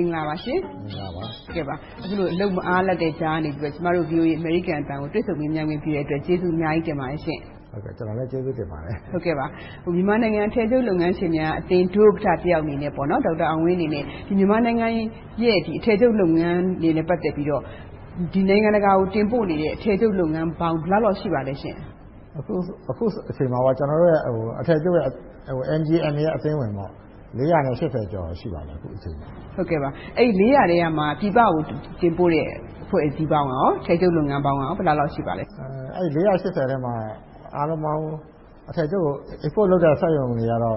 င်္ဂလာပါရှင်ကဲပါအခုလိုအလုပ်မအားလက်တဲ့ကြားနေပြီးတော့ကျမတို့ VOA American အတန်ကိုတွေ့ဆုံမြင်မြန်ပြီးတဲ့အတွက်ကျေးဇူးအများကြီးတင်ပါတယ်ရှင်ဟုတ်ကဲ့ကျွန်တော်လည်းကျေးဇူးတင်ပါတယ်ဟုတ်ကဲ့ပါမြန်မာနိုင်ငံအထည်ချုပ်လုပ်ငန်းရှင်များအသင်းဒုဥက္ကဋ္ဌတယောက်အနေနဲ့ပေါ့နော်ဒေါက်တာအောင်ဝင်းအနေနဲ့ဒီမြန်မာနိုင်ငံရဲ့ဒီအထည်ချုပ်လုပ်ငန်းတွေနဲ့ပတ်သက်ပြီးတော့ဒီနိုင်ငံတကာကိုတင်ပို့နေတဲ့အထည်ချုပ်လုပ်ငန်းပေါင်းဘယ်လောက်ရှိပါလဲရှင်အခုအချိန်မှာကကျွန်တော်တို့ရဲ့အထည်ချုပ်ရဲ့NGN ရဲ့အသင်းဝင်ပေါ့480ကျော်ရှိပါတယ်အခုအချိန်မှာဟုတ်ကဲ့ပါအဲ့ဒီ400ထဲမှာပြည်ပကိုတင်ပို့တဲ့အဖွဲ့အစည်းပေါင်းရောအထည်ချုပ်လုပ်ငန်းပေါင်းရောဘယ်လောက်ရှိပါလဲအဲ့ဒီ480ထဲမှာအားလုံးပေါင်းအထည်ချုပ် export လုပ်တဲ့စက်ရုံတွေကတော့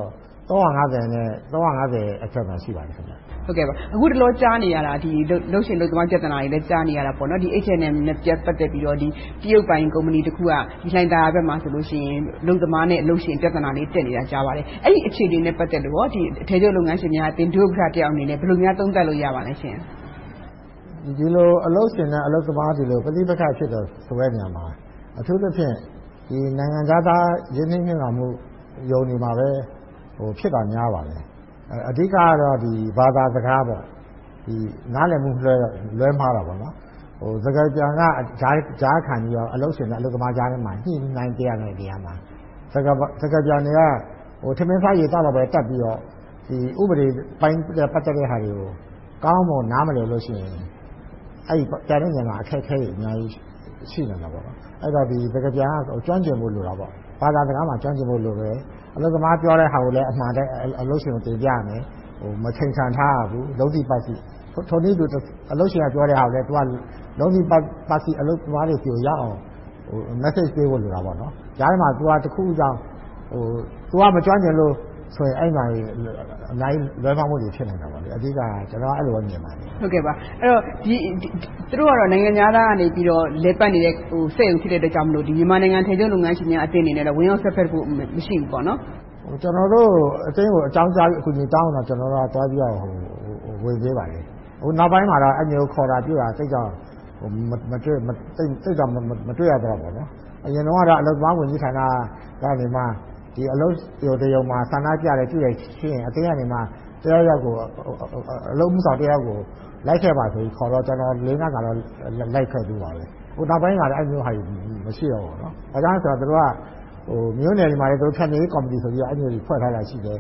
350နဲ့350အထက်မှာရှိပါတယ်ခင်ဗျဟုတ်ကဲ့ပါအခုတလောကြားနေရတာဒီလှုပ်ရှင်လှုပ်သမားပြဿနာတွေလည်းကြားနေရတာပေါ့နော်ဒီ H&M နဲ့ပတ်သက်ပြီးတော့ဒီတရုတ်ပိုင်ကုမ္ပဏီတစ်ခုကဒီလှိုင်သာယာဘက်မှာဆိုလို့ရှိရင်လှုပ်သမားနဲ့လှုပ်ရှင်ပြဿနာလေးတက်နေတာကြားပါတယ်အဲ့ဒီအခြေအနေနဲ့ပတ်သက်လို့ဒီအထည်ချုပ်လုပ်ငန်းရှင်များအသင်းဒုဥက္ကဋ္ဌတယောက်အနေနဲ့ဘယ်လိုများသုံးသပ်လို့ရပါလဲရှင်ဒီလိုအလုပ်ရှင်နဲ့အလုပ်သမားဒီလိုပဋိပက္ခဖြစ်တော့ဆိုတဲ့နေရာမှာအထူးသဖြင့်ဒီနိုင်ငံသားရင်းနှီးမြှုပ်နှံမှုယုံနေမှာပဲဖြစ်တာများပါတယ်အဓိကကတော့ဒီဘာသာစကားပေါ့ဒီနားလည်မှုလွဲမှားတာပေါ့နော်စကားပြန်ကကြားခံပြီးတော့အလုပ်ရှင်နဲ့အလုပ်သမားကြားထဲမှာညှိနှိုင်းပြရတဲ့နေရာမှာစကားပြန်တွေကထမင်းစားရေတောက်တော့ပဲတက်ပြီးတော့ဒီဥပဒေပိုင်းပတ်သက်တဲ့ဟာတွေကိုကောင်းမွန်နားမလည်လို့ရှိရင်အဲ့ဒီကြားတဲ့နေရာမှာအခက်အခဲတွေအများကြီးရှိနေတာပေါ့နော်အဲ့တော့ဒီစကားပြန်ကကျွမ်းကျင်မှုလိုတာပေါ့ဘာသာစကားမှာကျွမ်းကျင်မှုလိုပဲအလုပ်သမားပြောတဲ့ဟာကိုလည်းအမှန်တဲ့အလုပ်ရှင်ကိုတင်ပြရမယ်မချိန်ဆထားဘူးလုံးဝပတ်စီထိုနည်းတူအလုပ်ရှင်ကပြောတဲ့ဟာကိုလည်းသူကလုံးဝပတ်စီအလုပ်သမားတွေပြောရအောင်message ပေးဖို့လိုတာပေါ့နော်ကြားထဲမှာသူကတစ်ခုကြောင့်သူကမကျွမ်းကျင်လို့ဆိုရင်အဲ့မှာအနိုင်လွဲမှားမှုတွေဖြစ်နေတာပါလေအဓိကကျွန်တော်အဲ့လိုမြင်ပါတယ်ဟုတ်ကဲ့ပါအဲ့တော့ဒီသူတို့ကတော့နိုင်ငံသားကနေပြီးတော့လေပတ်နေတဲ့စက်ရုံဖြစ်တဲ့အတွက်ကြောင့်မလို့ဒီမြန်မာနိုင်ငံထည်ချုပ်လုပ်ငန်းရှင်များအသင်းအနေနဲ့တော့ဝင်ရောက်ဆက်ဖက်ဖို့မရှိဘူးပေါ့နော်ကျွန်တော်တို့အသင်းကိုအကြောင်းကြားပြီးအခုညီတောင်းတော့ကျွန်တော်တို့ကတွားပြီးတော့ဝင်ပေးပါလေနောက်ပိုင်းမှာတော့အမျိုးခေါ်တာပြတာစိတ်ကြောင့်မတွေ့စိတ်ကြောင့်မတွေ့ရတော့ပါနော်အရင်တော့အလုပ်သမားဝင်ကြီးဌာနကနေမှဒီအလုပ်တရုံမှာဆန္ဒပြတယ်တွေ့ရရှင်းအတင်းကနေမှတရားရောက်ကိုအလုပ်မှုဆောင်တရားကိုလိုက်ခဲ့ပါဆိုပြီးခေါ်တော့ကျွန်တော်၄-၅ကတော့လိုက်ခဲ့ပြီးပါပဲနောက်ပိုင်းကလည်းအဲ့မျိုးဟာမရှိတော့ဘူးနော်ဒါကြောင့်ဆိုတော့တို့ကမျိုးနယ်ဒီမှာလည်းတို့ဖြတ်နေကော်မတီဆိုပြီးတော့အဲ့မျိုးကြီးဖွဲ့ထားတာရှိတယ်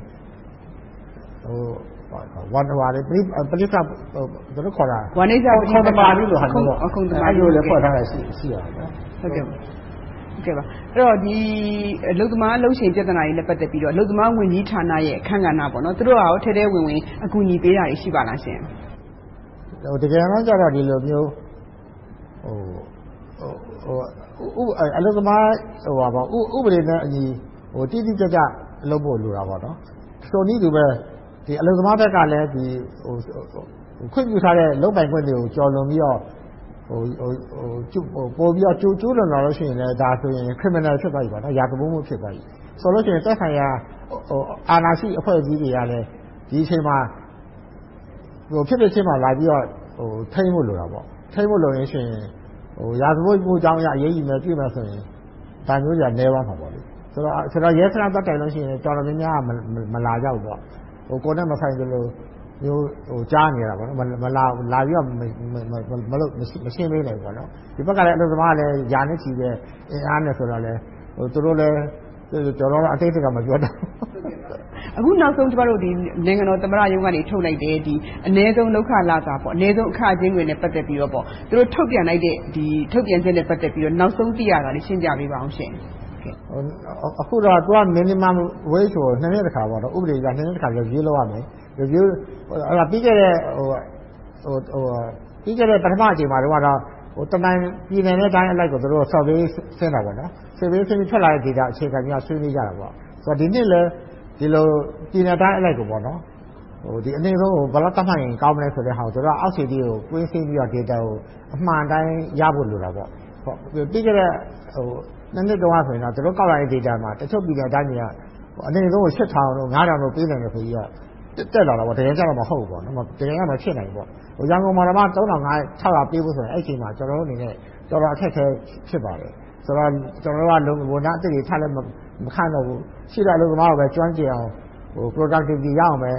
ဝန်တော်တွေပဋိက္ခတို့ခေါ်တာဝန်နေစားပဋိပက္ခပါလို့ဟာမျိုးပေါ့အခုအဲ့လိုလည်းဖွဲ့ထားတာရှိရနော်ဟုတ်ကဲ့ကဲပါအဲ့တော့ဒီအလုပ်သမားအလုပ်ရှင်ပြဿနာတွေနဲ့ပတ်သက်ပြီးတော့အလုပ်သမားဝန်ကြီးဌာနရဲ့အခမ်းကဏ္ဍပေါ့နော်သူတို့ကရောထဲထဲဝင်အကူအညီပေးတာတွေရှိပါလားရှင်တကယ်တော့ကြတော့ဒီလိုမျိုးအလုပ်သမားပေါ့ဥပဒေနဲ့အညီတိတိကျကျလုပ်ဖို့လိုတာပေါ့နော်ဆိုနည်းတူပဲဒီအလုပ်သမားဘက်ကလည်းဒီခွင့်ပြုထားတဲ့လုပ်ပိုင်ခွင့်တွေကိုကျော်လွန်ပြီးတော့ပို့ပြီးတော့ကျူးလွန်လာလို့ရှိရင်လည်းဒါဆိုရင် criminal ဖြစ်သွားပြီပေါ့နော်ရာဇဝတ်မှုဖြစ်သွားပြီဆိုလို့ရှိရင်သက်ဆိုင်ရာအာဏာရှိအဖွဲ့အစည်းတွေကလည်းဒီအချိန်မှာဖြစ်ချင်းမှာလာပြီးတော့ထိန်းဖို့လိုတာပေါ့ထိန်းဖို့လိုရင်ရှင်ရာဇဝတ်မှုအကြောင်းအရအရေးကြီးမယ်ပြည်မယ်ဆိုရင်ဒါမျိုးကြီးကနေသွားမှာပေါ့လေဆိုတော့ရဲစခန်းတက်တိုင်လို့ရှိရင်တော်တော်များများမလာကြဘူးပေါ့ကိုယ်နဲ့မဆိုင်ကြလို့မျိုးကြားနေတာပေါ့နော်မလာပြီးတော့မလို့မရှင်းပေးနိုင်ဘူးပေါ့နော်ဒီဘက်ကလည်းအလုပ်သမားလည်းယာနဲ့ချီတဲ့အင်အားနဲ့ဆိုတော့လေသူတို့လည်းကျွန်တော်တို့အတိတ်ကမပြောတော့အခုနောက်ဆုံးကျမတို့ဒီနိုင်ငံတော်သမ္မတရုံးကနေထုတ်လိုက်တဲ့ဒီအ ਨੇ ဆုံးလောက်ခလာတာပေါ့အ ਨੇ ဆုံးအခချင်းတွေနဲ့ပတ်သက်ပြီးတော့ပေါ့သူတို့ထုတ်ပြန်လိုက်တဲ့ဒီထုတ်ပြန်ချက်နဲ့ပတ်သက်ပြီးတော့နောက်ဆုံးသိရတာလေးရှင်းပြပေးပါအောင်ရှင်အခုတော့သူက minimum wage ကို2နှစ်တစ်ခါပေါ့နော်ဥပဒေက2နှစ်တစ်ခါ review လုပ်ရမယ် review အဲ့ဒါပြီးခဲ့တဲ့ပထမအချိန်မှာတော့တနိုင်ပြည်နယ်နဲ့တိုင်းအလိုက်ကိုသူတို့ survey ဆင်းတာပေါ့နော် survey ဆင်းပြီးထွက်လာတဲ့ data အခြေခံပြီးဆွေးနွေးကြတာပေါ့ဆိုတော့ဒီနှစ်လည်းဒီလိုပြည်နယ်တိုင်းအလိုက်ကိုပေါ့နော်ဒီအနေဆုံးကိုဘယ်လောက်တတ်မှတ်ရင်ကောင်းမလဲဆိုတဲ့ဟာကိုသူတို့အောက်ခြေတီးကိုကွင်းဆင်းပြီးတော့ data ကိုအမှန်တိုင်းရဖို့လိုတာပေါ့ပြီးခဲ့တဲ့နှစ်တုန်းကဆိုရင်တော့သူတို့ကောက်လာတဲ့ data မှာတချို့ပြည်နယ်တိုင်းတွေကအနေဆုံးကို8000တို့9000တို့ပေးနိုင်တယ်ဆိုပြီးတော့တက်လာတာပေါ့တကယ်ကြတော့မဟုတ်ဘူးပေါ့နော်တကယ်ကမဖြစ်နိုင်ဘူးပေါ့ရန်ကုန်မှာတော့3500ပေးဖို့ဆိုရင်အဲ့ချိန်မှာကျွန်တော်တို့အနေနဲ့တော်တော်အခက်အခဲဖြစ်ပါတယ်ဆိုတော့ကျွန်တော်တို့ကဝန်ထမ်းအသစ်တွေထားလည်းမခန့်တော့ဘူးရှိတဲ့အလုပ်သမားကိုပဲကျွမ်းကျင်အောင်productivity ရအောင်ပဲ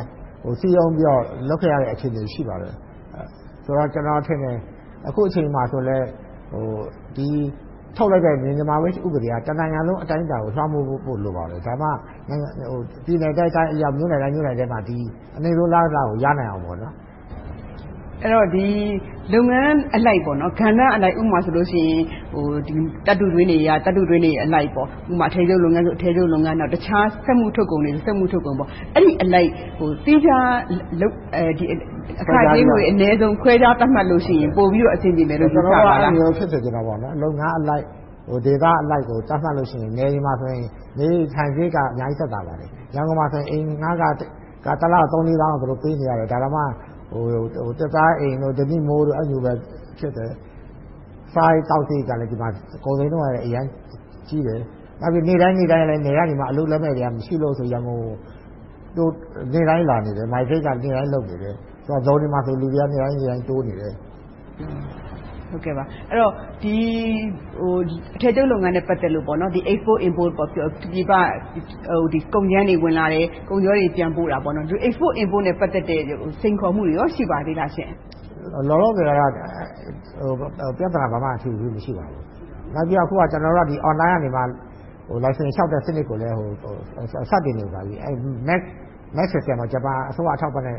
စီယုံပြီးတော့လုပ်ခဲ့ရတဲ့အခြေအနေရှိပါတယ်ဆိုတော့ကျွန်တော်ထင်တယ်အခုအချိန်မှာဆိုလဲဒီထုတ်လိုက်တဲ့မြန်မာဝိဥပဒေကတနိုင်ငံလုံးအတိုင်းအတာကိုလွှမ်းမိုးဖို့လိုပါတယ်ဒါမှပြည်နယ်တိုင်းအရာမြို့နယ်တိုင်းထဲမှာဒီအနေရိုးလားကိုရနိုင်အောင်ပေါ့နော်အဲ့တော့ဒီလုပ်ငန်းအလိုက်ပေါ့နော်ကဏ္ဍအလိုက်ဥပမာဆိုလို့ရှိရင်ဒီတတ်တူတွင်းတွေအလိုက်ပေါ့ဥပမာအထည်ချုပ်လုပ်ငန်းဆိုအထည်ချုပ်လုပ်ငန်းတော့တခြားစက်မှုထုတ်ကုန်တွေစက်မှုထုတ်ကုန်ပေါ့အဲ့ဒီအလိုက်သီးခြားဒီအခါကြီးမျိုးအနည်းဆုံးခွဲခြားသတ်မှတ်လို့ရှိရင်ပို့ပြီးတော့အဆင်ပြေမယ်လို့ယူဆပါလားအဲ့လိုဖြစ်စေကြတာပေါ့နော်လုပ်ငန်းအလိုက်ဒေသအလိုက်ကိုသတ်မှတ်လို့ရှိရင်နေဒီမှာဆိုရင်နေထိုင်သေးကအများကြီးသက်သာပါတယ်ရန်ကုန်မှာဆိုရင်အိမ်ငါးကတလား3-4တောင်းတို့ပေးနေရတယ်ဒါကမှတက်သားအိမ်တို့တတိမိုးတို့အဲ့လိုပဲဖြစ်တယ်စားတောက်စီကလည်းဒီမှာအကုန်လုံးတော့အရင်ကြီးတယ်နောက်ပြီးနေတိုင်းလည်းနေရဒီမှာအလုပ်လက်မဲ့တွေကမရှိလို့ဆိုရန်ကုန်တို့နေတိုင်းလာနေတယ်မိုက်ဖိတ်ကနေတိုင်းလုပ်နေတယ်ဆိုတော့ဇုံဒီမှာဆိုလူတွေကနေတိုင်းတိုးနေတယ်ဟုတ်ကဲ့ပါအဲ့တော့ဒီအထည်ချုပ်လုပ်ငန်းနဲ့ပတ်သက်လို့ပေါ့နော်ဒီ export import ပေါ့ပြပဒီကုန်ကျန်းတွေဝင်လာတယ်ကုန်ကျော်တွေပြန်ပို့တာပေါ့နော်ဒီ export import နဲ့ပတ်သက်တဲ့စိန်ခေါ်မှုတွေရောရှိပါသေးလားရှင်လောလောဆယ်ကပြဿနာဘာမှအထူးဘူးမရှိပါဘူးနောက်ပြီးအခုကကျွန်တော်တို့ကဒီ online ကနေမှlicense လျှောက်တဲ့စနစ်ကိုလည်းစတင်နေပါပြီအဲ Max system မှာဂျပန်အစိုးရအထောက်ပံ့တဲ့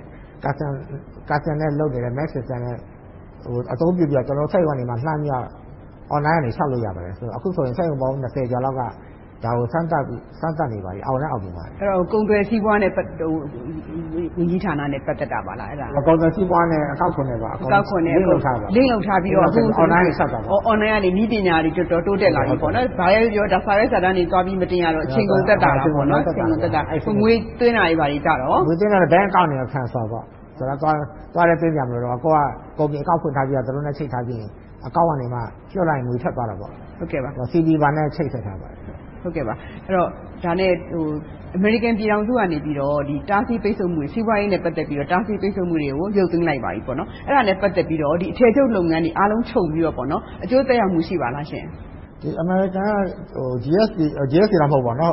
custom နဲ့လုပ်နေတဲ့ Max system နဲ့အသုံးပြုပြီးတော့ကျွန်တော်စိတ်ဝင်နေမှာလှမ်းပြီး online ကနေလျှောက်လို့ရပါတယ်ဆိုတော့အခုဆိုရင်စိတ်ဝင်ပေါင်း20ကျော်လောက်ကဒါကိုစမ်းသပ်နေပါပြီအောင်နဲ့အောင်နေပါတယ်အဲ့တော့ကုန်သွယ်စီးပွားနဲ့ဝန်ကြီးဌာနနဲ့ပတ်သက်တာပါလားအဲ့ဒါကုန်သွယ်စီးပွားနဲ့အကောက်ခွန်နဲ့ပါအကောက်ခွန်နဲ့လင့်လောက်ထားပြီးတော့အခု online နဲ့ဆက်တာပါ online ကနေနည်းပညာတွေတော်တိုးတက်လာပြီပေါ့နော်ဘာလဲပြောဒါစာရဲစာတမ်းတွေသွားပြီးမတင်ရတော့အချိန်ကုန်သက်တာပေါ့နော်အချိန်ကုန်သက်တာငွေသွင်းတာတွေပါကြတော့ငွေသွင်းတာဘဏ်အကောင့်နဲ့ transfer ပေါ့ဆိုတော့သွားတဲ့သိကြမလို့တော့ကိုကကုန်ပြီအကောက်ဖွင့်ထားပြီးတော့တို့နဲ့ချိတ်ထားပြီးအကောက်ကနေမှကျွတ်လိုက်ငွေထွက်သွားတာပေါ့ဟုတ်ကဲ့ပါ CD ဘာနဲ့ချိတ်ဆက်ထားပါတယ်ဟုတ်ကဲ့ပါအဲ့တော့ဒါနဲ့အမေရိကန်ပြည်ထောင်စုကနေပြီးတော့ဒီတားဆီးပိတ်ဆို့မှုစီးပွားရေးနဲ့ပတ်သက်ပြီးတော့တားဆီးပိတ်ဆို့မှုတွေကိုရုပ်သိမ်းလိုက်ပါပြီပေါ့နော်အဲ့ဒါနဲ့ပတ်သက်ပြီးတော့ဒီအထည်ချုပ်လုပ်ငန်းတွေအားလုံးချုပ်ပြီးတော့ပေါ့နော်အကျိုးသက်ရောက်မှုရှိပါလားရှင်ဒီအမေရိကန်ကGSP တော့မဟုတ်ပါနော်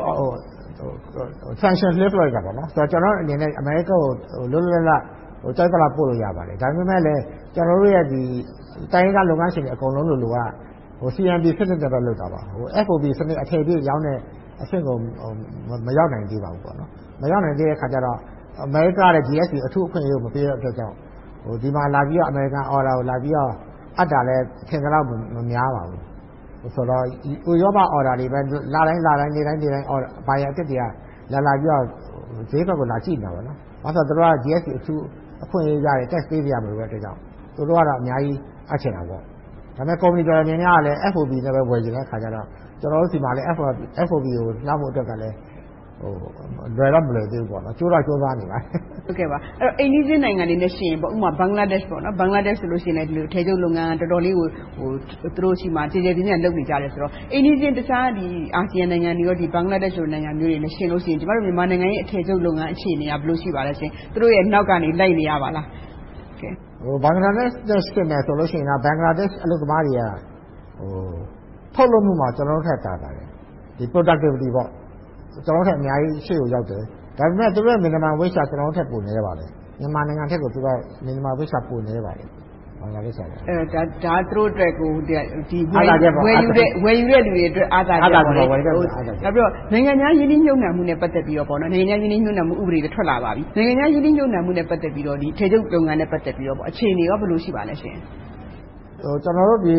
sanction lift လိုက်တာပေါ့နော်ဆိုတော့ကျွန်တော်အနေနဲ့အမေရိကန်ကိုလွတ်လွတ်လပ်တိုက်ကြလာပို့လို့ရပါတယ်ဒါပေမဲ့လည်းကျွန်တော်တို့ရဲ့ဒီတိုင်းကလုပ်ငန်းရှင်တွေအကုန်လုံးလိုကCMB စနစ်နဲ့လုပ်တာပါFOB စနစ်အထည်ပြည့်ရောင်းတဲ့အဆင့်ကိုမရောက်နိုင်သေးပါဘူးပေါ့နော်မရောက်နိုင်သေးတဲ့ခါကျတော့အမေရိကရဲ့ GSP အထူးအခွင့်အရေးကိုမပေးတဲ့အတွက်ကြောင့်ဒီမှာလာပြီးတော့အမေရိကန် order ကိုလာပြီးတော့အပ်တာလည်းထင်သလောက်မများပါဘူးဆိုတော့ဥရောပ order တွေပဲလာတိုင်းနေတိုင်း ဘာရအစ်တွေကလာပြီးတော့ဈေးဘက်ကိုလာကြည့်နေတာပေါ့နော်ဘာလို့ဆိုတော့သူတို့က GSP အထူးအခွင့်အရေးရတယ် tax ပေးရမှာလို့ပဲတဲ့ကြောင့်သူတို့ကတော့အများကြီးအပ်ချင်တာပေါ့ဒါပေမဲ့ကုမ္ပဏီတော်များများကလည်း FOB နဲ့ပဲဝယ်ကြတဲ့ခါကျတော့ကျွန်တော်တို့ဒီမှာလည်း FOB ကိုနှောက်ဖို့အတွက်ကလည်းလွယ်တော့မလွယ်သေးဘူးပေါ့နော်ကျိုးတော့ကျိုးသွားနေပါဟုတ်ကဲ့ပါအဲ့တော့အိန္ဒိယနိုင်ငံတွေနဲ့ရှင်ပေါ့ဥပမာဘင်္ဂလားဒေ့ရှ်ပေါ့နော်ဘင်္ဂလားဒေ့ရှ်ဆိုလို့ရှိရင်လည်းဒီလိုထေချုပ်လုပ်ငန်းတော်တော်လေးကိုသူတို့ရှိမှကျေကျေပြင်းပြင်းလုပ်နေကြတယ်ဆိုတော့အိန္ဒိယတခြားဒီအာဆီယံနိုင်ငံတွေရောဒီဘင်္ဂလားဒေ့ရှ်နိုင်ငံမျိုးတွေနဲ့ရှင်လို့ရှိရင်ကျမတို့မြန်မာနိုင်ငံရဲ့အထေချုပ်လုပ်ငန်းအခြေအနေကဘယ်လိုရှိပါလဲရှင်သူတို့ရဲ့နောက်ကနေလိုက်နေရပါလားဘင်္ဂလားဒေ့ရှ်နဲ့ဆိုလို့ရှိရင်ဘင်္ဂလားဒေ့ရှ်အလုပ်သမားတွေကထုတ်လုပ်မှုမှာကျွန်တော်တို့ထက်တာပါတယ်ဒီ productivity ပေါ့ကျွန်တော်တို့ထက်အများကြီးရှေ့ကိုရောက်တယ်ဒါပေမဲ့သူတို့ရဲ့ minimum wage ကကျွန်တော်တို့ထက်ပိုနေပါတယ်မြန်မာနိုင်ငံထက်ကိုသူက minimum wage ပိုနေပါတယ်ဘင်္ဂလားဒေ့ရှ်ကဒါသူတို့အတွက်ကိုဒီဝယ်ယူတဲ့လူတွေအတွက်အားသာချက်ပေါ့လေနောက်ပြီးတော့နိုင်ငံခြားယင်းနှိမ့်ညွှန်နှံမှုနဲ့ပတ်သက်ပြီးတော့ပေါ့နော်နိုင်ငံခြားယင်းနှိမ့်ညွှန်နှံမှုဥပဒေတွေထွက်လာပါပြီနိုင်ငံခြားယင်းနှိမ့်ညွှန်နှံမှုနဲ့ပတ်သက်ပြီးတော့ဒီထေချုပ်လုပ်ငန်းနဲ့ပတ်သက်ပြီးတော့ပေါ့အခြေအနေရောဘယ်လိုရှိပါလဲရှင်ကျွန်တော်တို့ဒီ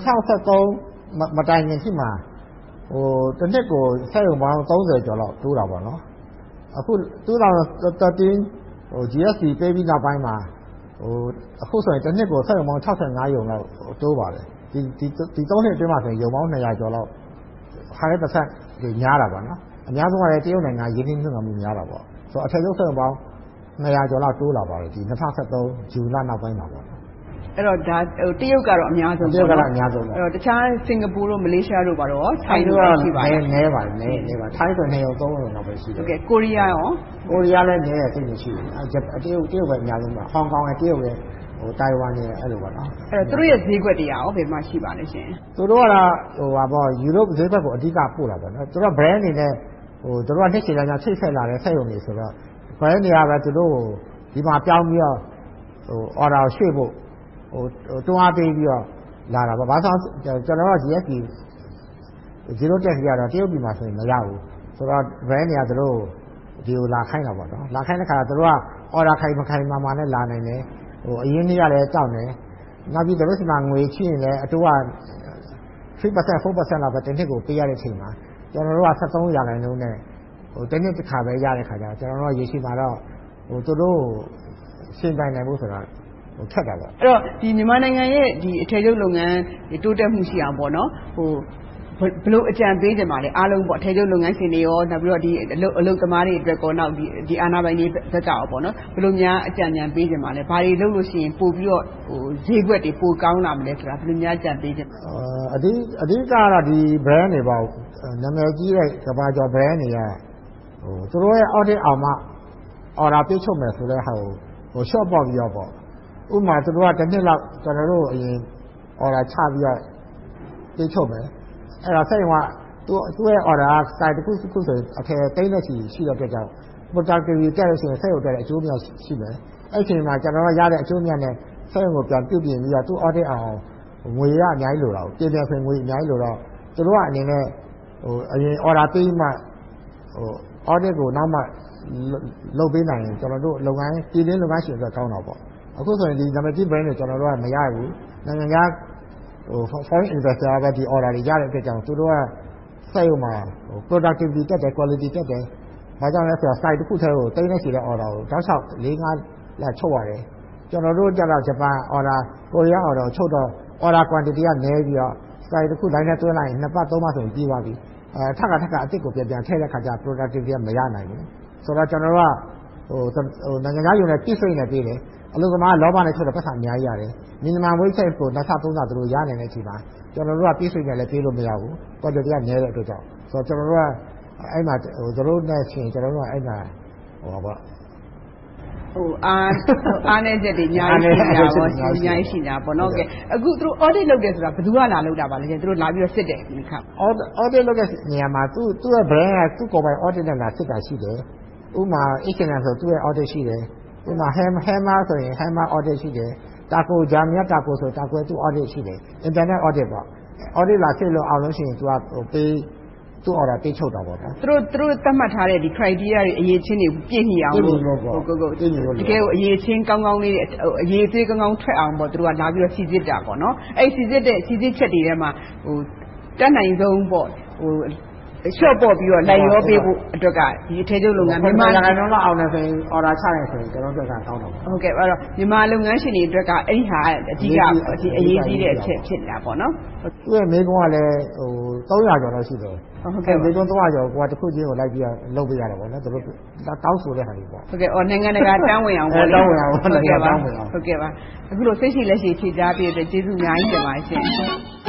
2023မတိုင်ခင်ရှိမှာတစ်နှစ်ကိုစက်ရုံပေါင်း30ကျော်လောက်တိုးတာပေါ့နော်အခု2013 GSP ပေးပြီးနောက်ပိုင်းမှာအခုဆိုရင်တစ်နှစ်ကိုစက်ရုံပေါင်း65ရုံလောက်တိုးပါတယ်ဒီ3နှစ်အတွင်းမှာဆိုရင်ရုံပေါင်း200ကျော်လောက်100%တွေများတာပေါ့နော်အများဆုံးကလည်းတရုတ်နိုင်ငံရင်းနှီးမြှုပ်နှံမှုများတာပေါ့ဆိုတော့အထည်ချုပ်စက်ရုံပေါင်း200ကျော်လောက်တိုးလာပါတယ်ဒီ2013ဇူလိုင်နောက်ပိုင်းမှာပေါ့အဲ့တော့ဒါတရုတ်ကတော့အများဆုံးပေါ့နော်တရုတ်ကအများဆုံးအဲ့တော့တခြားစင်ကာပူတို့မလေးရှားတို့ပါတော့ထိုင်းတို့ရှိပါတယ်နည်းပါတယ်နည်းပါထိုင်းဆို2ရုံ3ရုံလောက်ပဲရှိတယ်ဟုတ်ကဲ့ကိုရီးယားရောကိုရီးယားလည်းနည်းတယ်သိနေရှိတယ်တရုတ်ပဲအများဆုံးပါဟောင်ကောင်နဲ့တရုတ်လည်းတိုင်ဝမ်နဲ့အဲ့လိုပါနော်အဲ့တော့သူတို့ရဲ့ဈေးကွက်တွေရောဘယ်မှာရှိပါလဲရှင်သူတို့ကတော့ယူရိုပဈေးကွက်ကိုအဓိကပို့တာပေါ့နော်သူတို့ brand အနေနဲ့သူတို့ကနှစ်ရှည်တိုင်းချိတ်ဆက်လာတဲ့စက်ရုံတွေဆိုတော့ brand တွေကပဲသူတို့ကိုဒီမှာပြောင်းပြီးတော့အော်ဒါရွှေ့ဖို့တွန်းအားပေးပြီးတော့လာတာပေါ့ဘာသာကျွန်တော်က GSP 0 tax ရတော့တရုတ်ပြည်မှာဆိုရင်မရဘူးဆိုတော့ brand တွေကသူတို့ဒီကိုလာခိုင်းတာပေါ့နော်လာခိုင်းတဲ့ခါသူတို့က order ခိုင်မခိုင်မာနဲ့လာနိုင်တယ်အရင်နေ့ကလည်းတောက်တယ်နောက်ပြီးတို့စီမှာငွေချရင်လည်းအတူက 3% 4% လောက်ပဲတစ်နှစ်ကိုပေးရတဲ့အချိန်မှာကျွန်တော်တို့က73%နဲ့တစ်နှစ်တစ်ခါပဲရတဲ့ခါကျတော့ကျွန်တော်တို့ရေရှည်မှာတော့သူတို့ရှင်းပိုင်းနိုင်ဖို့ဆိုတာခက်တာပေါ့အဲ့တော့ဒီမြန်မာနိုင်ငံရဲ့ဒီအထည်ချုပ်လုပ်ငန်းတိုးတက်မှုရှိအောင်ပေါ့နော်ဘလို့အကြံပေးကြပါလဲအားလုံးပေါ့အထည်ချုပ်လုပ်ငန်းရှင်တွေရောနောက်ပြီးတော့ဒီအလုပ်သမားတွေအတွက်ကောနောက်ဒီအာဏာပိုင်တွေဘက်ကရောပေါ့နော်ဘလို့များအကြံဉာဏ်ပေးကြပါလဲဘာတွေလုပ်လို့ရှိရင်ပို့ပြီးတော့ဈေးကွက်တွေပိုကောင်းလာမလဲဆိုတာဘလို့များအကြံပေးကြအဓိကတော့ဒီ brand တွေပေါ့နာမည်ကြီးတဲ့ကမ္ဘာကျော် brand တွေကသူတို့ရဲ့ audit အောင်မှ order ပေးချုပ်မယ်ဆိုတဲ့ဟာကိုshort ပေါက်ပြီးတော့ပေါ့ဥပမာသူတို့ကတစ်နှစ်လောက်ကျွန်တော်တို့အရင် order ချပြီးတော့ပေးချုပ်မယ်အဲ့တော့ဆက်ရင်ကသူ့ရဲ့ order က site တစ်ခုဆိုရင်အထည်သိမ်းတဲ့ရှိတဲ့အတွက်ကြောင့် productivity တက်လို့ရှိရင်ဆက်ရုပ်တက်တဲ့အကျိုးများရှိမယ်အဲ့ချိန်မှာကျွန်တော်တို့ရတဲ့အကျိုးများနဲ့ဆက်ရုံကိုပြန်ပြုပြင်ပြီးတော့သူ့ audit အောင်ငွေရအများကြီးလိုတာကိုပြင်ပြင်ငွေအများကြီးလိုတော့သူတို့ကအနေနဲ့အရင် order ပေးမှaudit ကိုနောက်မှလုပ်ပေးနိုင်ရင်ကျွန်တော်တို့လုပ်ငန်းပြည်တွင်းလုပ်ငန်းရှင်အတွက်ကောင်းတာပေါ့အခုဆိုရင်ဒီ number 1 brand တွေကျွန်တော်တို့ကမရဘူးနိုင်ငံခြားforeign investor ကဒီ order တွေရတဲ့အတွက်ကြောင့်သူတို့ကဆက်ရုံမှာproductivity တက်တယ် quality တက်တယ်။ဘာကြောင့်လဲဆိုတော့ site တစ်ခုတည်းကိုတိန်းနေရှိတဲ့ order ကိုတောက်လျှောက်4-5လက်ချုပ်ရတယ်။ကျွန်တော်တို့ကျတော့ဂျပန် order ကိုရီးယား order ကိုချုပ်တော့ order quantity ကနည်းပြီးတော့ site တစ်ခုတိုင်းနဲ့တွဲလိုက်ရင်2ပတ်3ပတ်ဆိုရင်ပြီးသွားပြီ။ထပ်ကအစ်စ်ကိုပြန်ထည့်တဲ့ခါကျ productivity ကမရနိုင်ဘူး။ဆိုတော့ကျွန်တော်တို့ကနိုင်ငံခြားယူနေပြည့်စိတ်နဲ့ပေးတယ်။အလုပ်သမားလောဘနဲ့ချုပ်တဲ့ပတ်စံအများကြီးရတယ်။ minimum wage ကို2ဆ3ဆသူတို့ရနိုင်တဲ့အချိန်မှာကျွန်တော်တို့ကပြည့်စိတ်နဲ့လည်းပေးလို့မရဘူး။ quality ကနည်းတဲ့အတွက်ကြောင့်ဆိုတော့ကျွန်တော်တို့ကအဲ့မှာသူတို့နဲ့ရှင်ကျွန်တော်တို့ကအဲ့မှာအားနေချက်တွေအများကြီးရှိတာပေါ့အများကြီးရှိတာပေါ့နော်ကဲအခုသူတို့ audit လုပ်တယ်ဆိုတာဘယ်သူကလာလုပ်တာပါလဲသူတို့လာပြီးတော့စစ်တယ်ဒီခါ audit လုပ်တဲ့နေရာမှာသူ့ရဲ့ brand ကသူ့ကိုယ်ပိုင် audit နဲ့လာစစ်တာရှိတယ်ဥပမာ H&M ဆိုသူ့ရဲ့ audit ရှိတယ်ဥပမာ Hammer ဆိုရင် Hammer audit ရှိတယ်Taco Jamia Taco ဆို Taco သူ့ audit ရှိတယ် internet audit ပေါ့ audit လာစစ်လို့အောင်လို့ရှိရင်သူကပေးသူ့ order ပေးချုပ်တာပေါ့ဗျာသူတို့သတ်မှတ်ထားတဲ့ဒီ criteria တွေအရေးချင်းတွေပြည့်မီအောင်လို့တကယ်ကိုအရေးချင်းကောင်းကောင်းလေးအရေးသေးကောင်းကောင်းထွက်အောင်ပေါ့သူတို့ကလာပြီးတော့စီစစ်တာပေါ့နော်အဲ့စီစစ်ချက်တွေထဲမှာတက်နိုင်ဆုံးပေါ့ရှော့ပေါ့ပြီးတော့လိုက်ရောပေးဖို့အတွက်ကဒီအထည်ချုပ်လုပ်ငန်းမြန်မာနိုင်ငံလုံးလောက်အောင်နေဆိုရင် order ချရင်ဆိုရင်ကျွန်တော်တို့ကကောင်းတော့ဟုတ်ကဲ့အဲ့တော့မြန်မာလုပ်ငန်းရှင်တွေအတွက်ကအဲ့ဒီဟာအဓိကအရေးကြီးတဲ့အချက်ဖြစ်နေတာပေါ့နော်သူ့ရဲ့မိကုန်းကလည်း300ကျော်လောက်ရှိတယ်ဟုတ်ကဲ့မိကုန်း300ကျော်ကိုကတစ်ခုချင်းကိုလိုက်ပြီးတော့လုပ်ပေးရတယ်ပေါ့နော်သူတို့တောင်းဆိုတဲ့ဟာတွေပေါ့ဟုတ်ကဲ့နိုင်ငံတကာတန်းဝင်အောင်ပေါ့တောင်းဝင်အောင်နိုင်ငံတကာတန်းဝင်အောင်ဟုတ်ကဲ့ပါအခုလိုစိတ်ရှိလက်ရှိဖြေကြားပြတဲ့ကျေးဇူးအများကြီးတင်ပါတယ်ရှင်